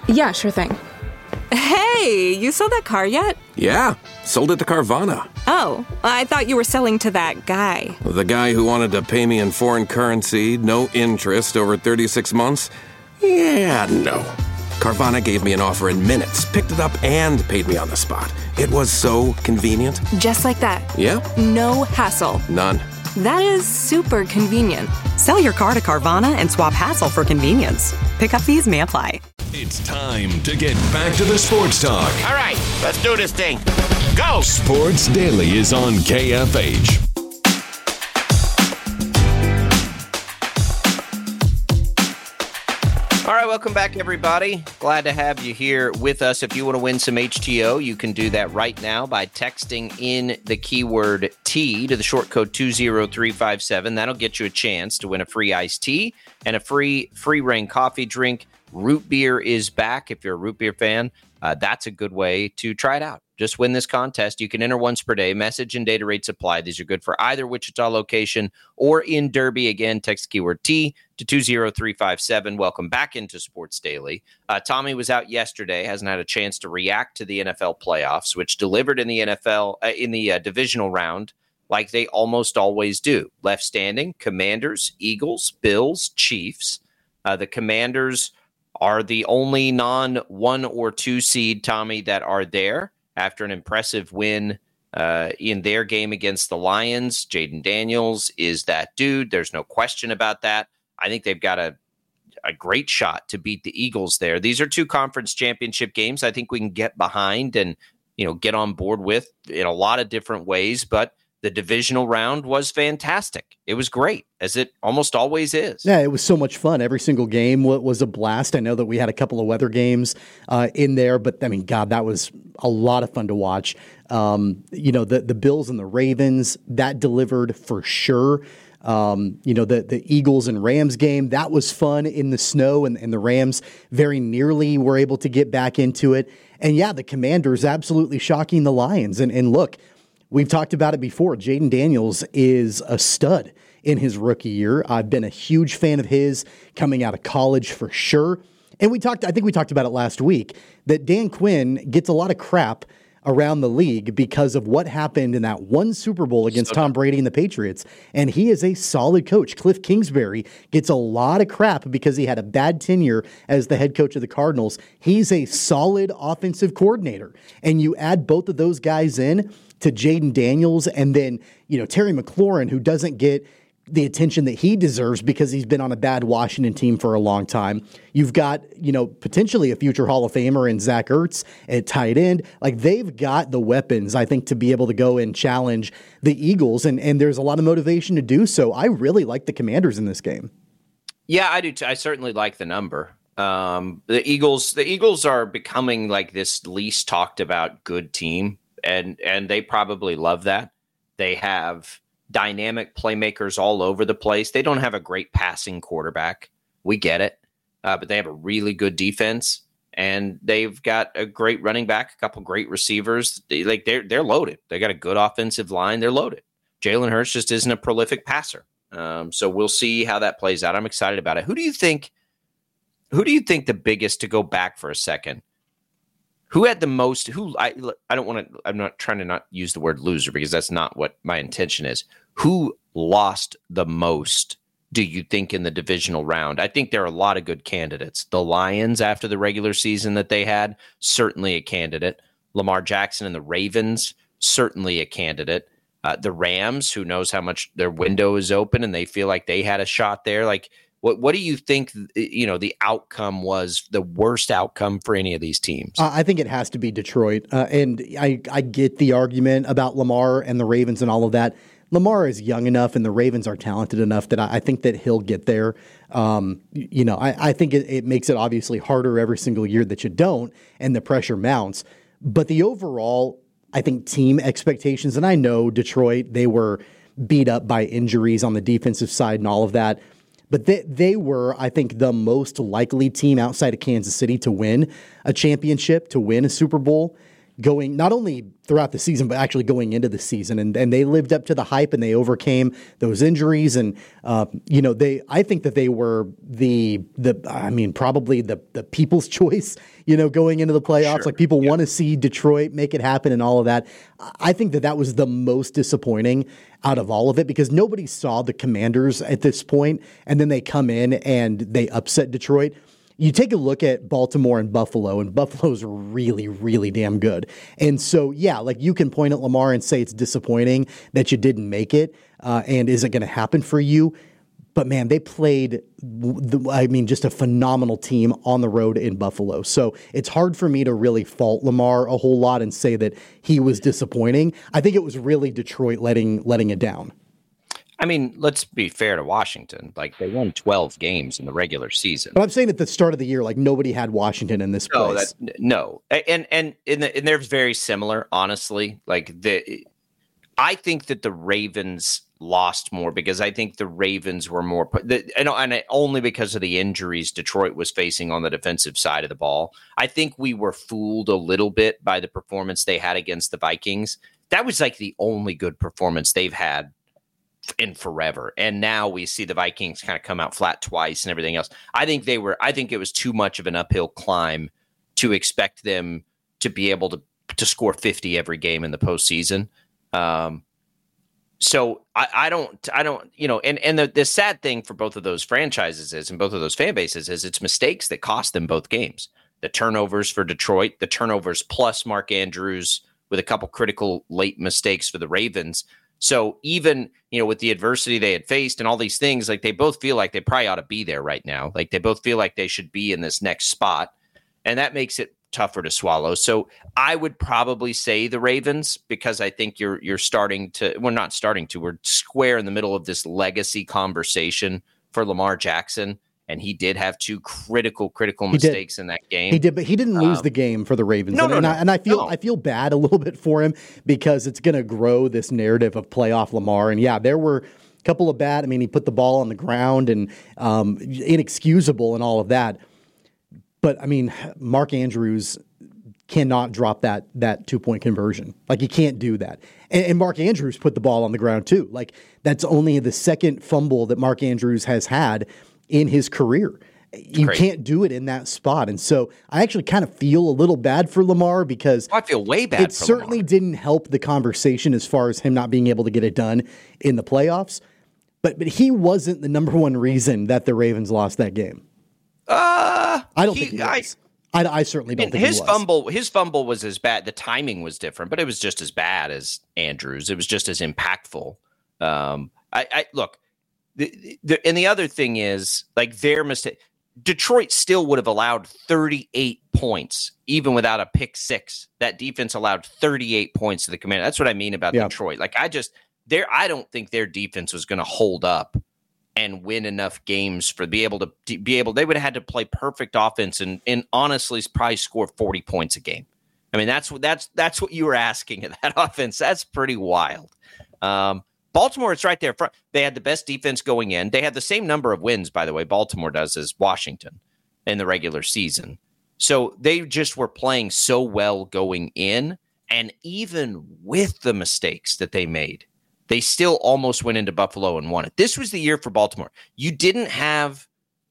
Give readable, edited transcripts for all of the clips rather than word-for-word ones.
Yeah, sure thing. Hey, you sold that car yet? Yeah, sold it to Carvana. Oh, I thought you were selling to that guy. The guy who wanted to pay me in foreign currency, no interest, over 36 months? Yeah, no. Carvana gave me an offer in minutes, picked it up, and paid me on the spot. It was so convenient. Just like that. Yep. No hassle. None. That is super convenient. Sell your car to Carvana and swap hassle for convenience. Pickup fees may apply. It's time to get back to the sports talk. All right, let's do this thing. Go! Sports Daily is on KFH. All right, welcome back, everybody. Glad to have you here with us. If you want to win some HTO, you can do that right now by texting in the keyword T to the short code 20357. That'll get you a chance to win a free iced tea and a free reign coffee drink. Root beer is back. If you're a root beer fan, that's a good way to try it out. Just win this contest. You can enter once per day. Message and data rates apply. These are good for either Wichita location or in Derby. Again, text keyword T to 20357. Welcome back into Sports Daily. Tommy was out yesterday, hasn't had a chance to react to the NFL playoffs, which delivered in the NFL in the divisional round like they almost always do. Left standing, Commanders, Eagles, Bills, Chiefs. The Commanders are the only non-1 or 2 seed, Tommy, that are there after an impressive win in their game against the Lions. Jaden Daniels is that dude. There's no question about that. I think they've got a great shot to beat the Eagles there. These are 2 conference championship games I think we can get behind and, get on board with in a lot of different ways, but the divisional round was fantastic. It was great, as it almost always is. Yeah, it was so much fun. Every single game was a blast. I know that we had a couple of weather games in there, but I mean, God, that was a lot of fun to watch. The Bills and the Ravens, that delivered for sure. The Eagles and Rams game, that was fun in the snow, and the Rams very nearly were able to get back into it. And yeah, the Commanders absolutely shocking the Lions. And look, we've talked about it before. Jaden Daniels is a stud in his rookie year. I've been a huge fan of his coming out of college for sure. And I think we talked about it last week, that Dan Quinn gets a lot of crap around the league because of what happened in that one Super Bowl against Tom Brady and the Patriots. And he is a solid coach. Cliff Kingsbury gets a lot of crap because he had a bad tenure as the head coach of the Cardinals. He's a solid offensive coordinator. And you add both of those guys in to Jaden Daniels, and then, Terry McLaurin, who doesn't get the attention that he deserves because he's been on a bad Washington team for a long time. You've got, potentially a future Hall of Famer in Zach Ertz at tight end. Like, they've got the weapons, I think, to be able to go and challenge the Eagles, and there's a lot of motivation to do so. I really like the Commanders in this game. Yeah, I do too. I certainly like the number. The Eagles are becoming like this least talked about good team, and they probably love that. They have dynamic playmakers all over the place. They don't have a great passing quarterback. We get it. But they have a really good defense, and they've got a great running back, a couple great receivers. They're loaded. They got a good offensive line. They're loaded. Jalen Hurts just isn't a prolific passer. So we'll see how that plays out. I'm excited about it. Who do you think the biggest, to go back for a second, who had the most, I'm not trying to not use the word loser because that's not what my intention is. Who lost the most, do you think, in the divisional round? I think there are a lot of good candidates. The Lions, after the regular season that they had, certainly a candidate. Lamar Jackson and the Ravens, certainly a candidate. The Rams, who knows how much their window is open and they feel like they had a shot there. Like, what do you think, the outcome was, the worst outcome for any of these teams? I think it has to be Detroit. And I get the argument about Lamar and the Ravens and all of that. Lamar is young enough and the Ravens are talented enough that I think that he'll get there. I think it makes it obviously harder every single year that you don't, and the pressure mounts. But the overall, I think, team expectations, and I know Detroit, they were beat up by injuries on the defensive side and all of that. But they were, I think, the most likely team outside of Kansas City to win a championship, to win a Super Bowl. going not only throughout the season, but actually going into the season. And they lived up to the hype and they overcame those injuries. And, I think that they were probably the people's choice, going into the playoffs. Sure. Like people want to see Detroit make it happen and all of that. I think that was the most disappointing out of all of it because nobody saw the Commanders at this point, and then they come in and they upset Detroit. You take a look at Baltimore and Buffalo's really, really damn good. And so, yeah, like you can point at Lamar and say it's disappointing that you didn't make it, and is it going to happen for you? But man, they played, just a phenomenal team on the road in Buffalo. So it's hard for me to really fault Lamar a whole lot and say that he was disappointing. I think it was really Detroit letting it down. I mean, let's be fair to Washington. Like, they won 12 games in the regular season. But I'm saying at the start of the year, like, nobody had Washington in this place. No. And they're very similar, honestly. Like, I think that the Ravens lost more because I think the Ravens were more and only because of the injuries Detroit was facing on the defensive side of the ball. I think we were fooled a little bit by the performance they had against the Vikings. That was like the only good performance they've had in forever. And now we see the Vikings kind of come out flat twice and everything else. I think it was too much of an uphill climb to expect them to be able to score 50 every game in the postseason. So I don't, and the sad thing for both of those franchises is, and both of those fan bases is, it's mistakes that cost them both games. The turnovers for Detroit, the turnovers plus Mark Andrews with a couple critical late mistakes for the Ravens. So even, with the adversity they had faced and all these things, like they both feel like they probably ought to be there right now. Like they both feel like they should be in this next spot. And that makes it tougher to swallow. So I would probably say the Ravens, because I think we're not starting to, we're square in the middle of this legacy conversation for Lamar Jackson. And he did have two critical mistakes in that game. He did, but he didn't lose the game for the Ravens. I feel bad a little bit for him because it's going to grow this narrative of playoff Lamar. And yeah, there were a couple of bad. I mean, he put the ball on the ground and inexcusable and all of that. But I mean, Mark Andrews cannot drop that 2-point conversion. Like he can't do that. And Mark Andrews put the ball on the ground too. Like that's only the second fumble that Mark Andrews has had in his career. You can't do it in that spot. And so I actually kind of feel a little bad for Lamar because I feel way bad. It certainly didn't help the conversation as far as him not being able to get it done in the playoffs. But he wasn't the number one reason that the Ravens lost that game. I don't think he was. I certainly don't think he was. His fumble was as bad. The timing was different, but it was just as bad as Andrews. It was just as impactful. Look. And the other thing is, like, their mistake, Detroit still would have allowed 38 points, even without a pick six. That defense allowed 38 points to the Commanders. That's what I mean about Detroit. Like, I don't think their defense was going to hold up and win enough games for they would have had to play perfect offense and honestly probably score 40 points a game. I mean, that's what you were asking of that offense. That's pretty wild. Baltimore is right there front. They had the best defense going in. They had the same number of wins, by the way, Baltimore does, as Washington in the regular season. So they just were playing so well going in. And even with the mistakes that they made, they still almost went into Buffalo and won it. This was the year for Baltimore. You didn't have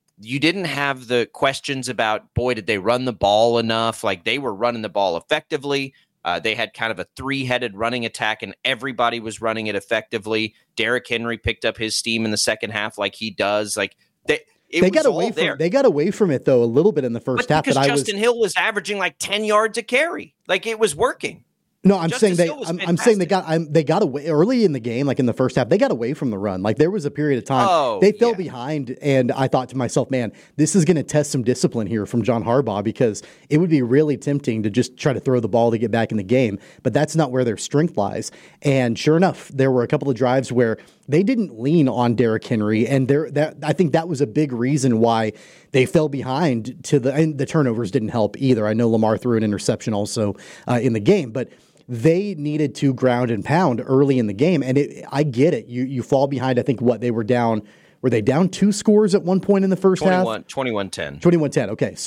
the questions about, boy, did they run the ball enough? Like they were running the ball effectively. They had kind of a three-headed running attack, and everybody was running it effectively. Derrick Henry picked up his steam in the second half, like he does. Like they got away from it though a little bit in the first half. Because Justin Hill was averaging like 10 yards a carry, like it was working. No, I'm saying they got away early in the game, like in the first half. They got away from the run. Like there was a period of time they fell behind, and I thought to myself, man, this is going to test some discipline here from John Harbaugh because it would be really tempting to just try to throw the ball to get back in the game, but that's not where their strength lies. And sure enough, there were a couple of drives where they didn't lean on Derrick Henry, and I think that was a big reason why they fell behind. And the turnovers didn't help either. I know Lamar threw an interception also in the game, but they needed to ground and pound early in the game, and I get it. You fall behind. I think they were down. Were they down 2 scores at one point in the first half? 21-10. 21-10. Okay, so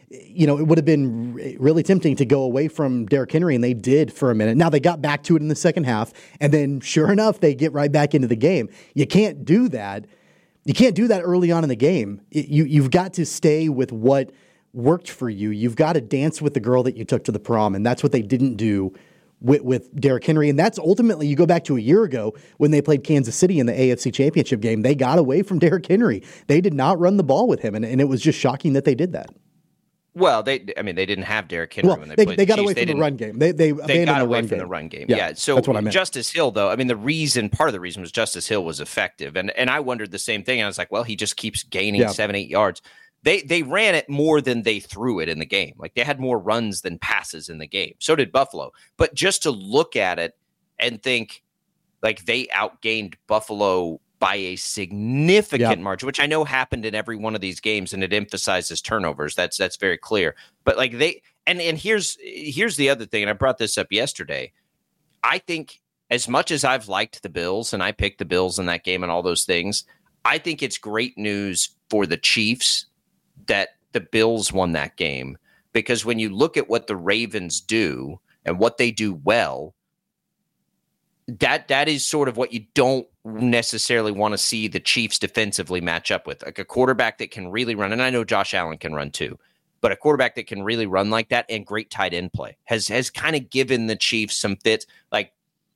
it would have been really tempting to go away from Derrick Henry, and they did for a minute. Now they got back to it in the second half, and then sure enough, they get right back into the game. You can't do that. You can't do that early on in the game. You've got to stay with what worked for you. You've got to dance with the girl that you took to the prom, and that's what they didn't do with Derrick Henry. And that's ultimately, you go back to a year ago when they played Kansas City in the AFC Championship game, they got away from Derrick Henry. They did not run the ball with him, and it was just shocking that they did that. Well, they didn't have Derrick Henry when they played. They got away from the run game. They got away from the run game. Yeah, so that's what I meant. Justice Hill, though, part of the reason was Justice Hill was effective, and I wondered the same thing. I was like, well, he just keeps gaining 7-8 yards. They ran it more than they threw it in the game. Like, they had more runs than passes in the game. So did Buffalo. But just to look at it and think, like, they outgained Buffalo by a significant margin, which I know happened in every one of these games, and it emphasizes turnovers. That's very clear. But like and here's the other thing, and I brought this up yesterday. I think as much as I've liked the Bills, and I picked the Bills in that game and all those things, I think it's great news for the Chiefs that the Bills won that game, because when you look at what the Ravens do and what they do well, that is sort of what you don't necessarily want to see the Chiefs defensively match up with. Like a quarterback that can really run, and I know Josh Allen can run too, but a quarterback that can really run like that and great tight end play has kind of given the Chiefs some fits. Like,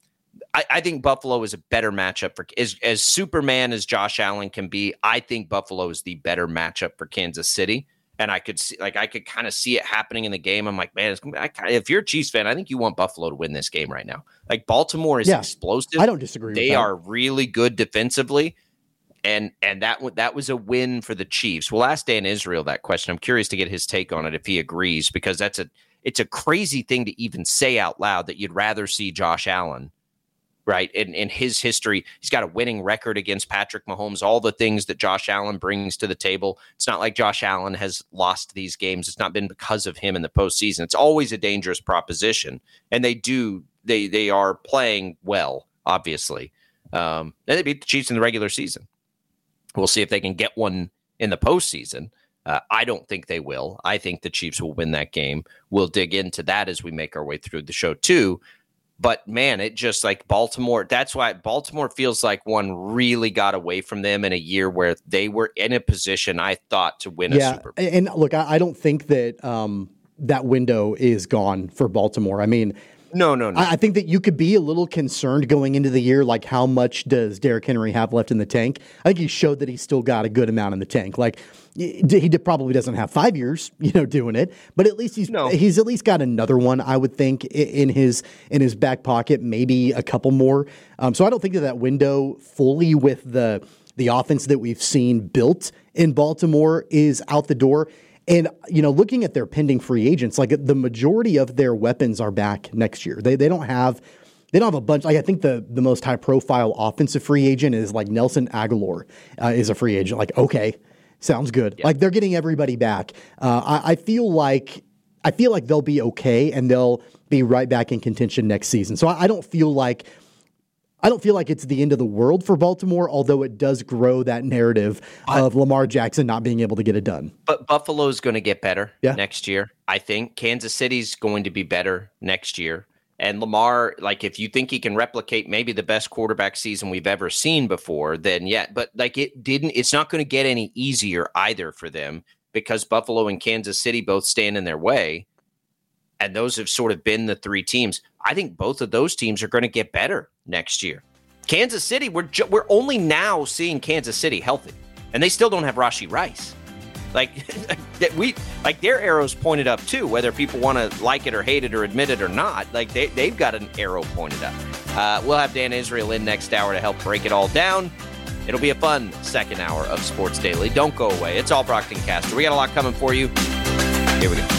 I think Buffalo is a better matchup for as Superman as Josh Allen can be. I think Buffalo is the better matchup for Kansas City. And I could kind of see it happening in the game. I'm like, man, if you're a Chiefs fan, I think you want Buffalo to win this game right now. Like, Baltimore is explosive. I don't disagree. They are really good defensively, and that was a win for the Chiefs. We'll ask Dan Israel that question. I'm curious to get his take on it if he agrees, because it's a crazy thing to even say out loud that you'd rather see Josh Allen. Right. In his history, he's got a winning record against Patrick Mahomes, all the things that Josh Allen brings to the table. It's not like Josh Allen has lost these games. It's not been because of him in the postseason. It's always a dangerous proposition. And they are playing well, obviously. And they beat the Chiefs in the regular season. We'll see if they can get one in the postseason. I don't think they will. I think the Chiefs will win that game. We'll dig into that as we make our way through the show, too. But, man, it just like Baltimore, that's why Baltimore feels like one really got away from them in a year where they were in a position, I thought, to win a Super Bowl. And look, I don't think that that window is gone for Baltimore. I mean, No. I think that you could be a little concerned going into the year, like how much does Derrick Henry have left in the tank? I think he showed that he's still got a good amount in the tank. Like, he probably doesn't have 5 years, doing it, but at least he's at least got another one, I would think, in his back pocket, maybe a couple more. So I don't think that window fully with the offense that we've seen built in Baltimore is out the door. And, looking at their pending free agents, like the majority of their weapons are back next year. They don't have a bunch. Like, I think the most high profile offensive free agent is like Nelson Aguilar is a free agent. Like, okay, sounds good. Yeah. Like, they're getting everybody back. I feel like they'll be okay and they'll be right back in contention next season. So I don't feel like it's the end of the world for Baltimore, although it does grow that narrative of Lamar Jackson not being able to get it done. But Buffalo's going to get better next year, I think. Kansas City's going to be better next year. And Lamar, like, if you think he can replicate maybe the best quarterback season we've ever seen before, then but like it's not going to get any easier either for them, because Buffalo and Kansas City both stand in their way. And those have sort of been the three teams. I think both of those teams are going to get better next year. Kansas City, we're only now seeing Kansas City healthy, and they still don't have Rashee Rice. Like their arrows pointed up too, whether people want to like it or hate it or admit it or not. Like they've got an arrow pointed up. We'll have Dan Israel in next hour to help break it all down. It'll be a fun second hour of Sports Daily. Don't go away. It's all Brockton Caster. We got a lot coming for you. Here we go.